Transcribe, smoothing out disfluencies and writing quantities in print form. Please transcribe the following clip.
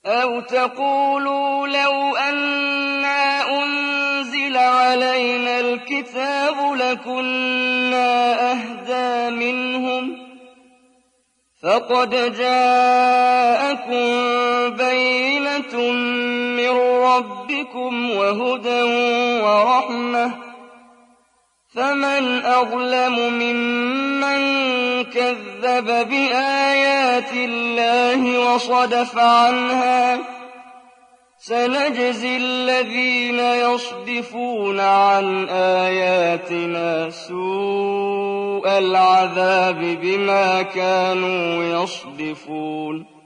أَوْ تَقُولُوا لَوْ أَنَّا أُنزِلَ عَلَيْنَا الْكِتَابُ لَكُنَّا أَهْدَىٰ مِنْهُمْ ۚ فَقَدْ جَاءَكُم بَيِّنَةٌ مِّن رَّبِّكُمْ وَهُدًى وَرَحْمَةٌ ۚ فَمَنْ أَظْلَمُ مِمَّن كَذَّبَ بِآيَاتِ اللَّهِ وَصَدَفَ عَنْهَا ۗ سَنَجْزِي الَّذِينَ يَصْدِفُونَ عَنْ آيَاتِنَا سُوءَ الْعَذَابِ بِمَا كَانُوا يَصْدِفُونَ